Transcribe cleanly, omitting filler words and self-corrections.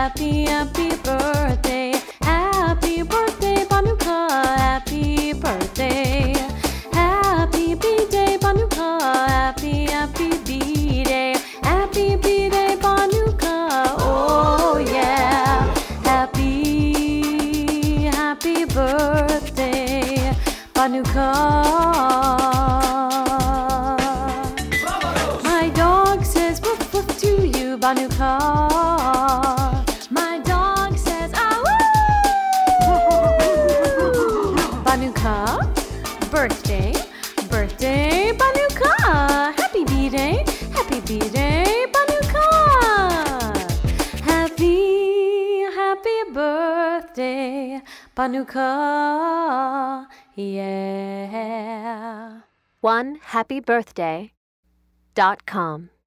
happy, happy birthday. Happy birthday, Banuka, happy birthday. Happy B-Day, Banuka, happy, happy B-Day. Happy B-Day, Banuka, oh yeah. Happy, happy birthday, Banuka. My dog says woof woof to you, Banuka. My dog says ah woo. Banuka, birthday, birthday, Banuka. Happy B-Day, happy B-Day, Banuka. Happy, happy birthday, Banuka. Yeah. OneHappyBirthday.com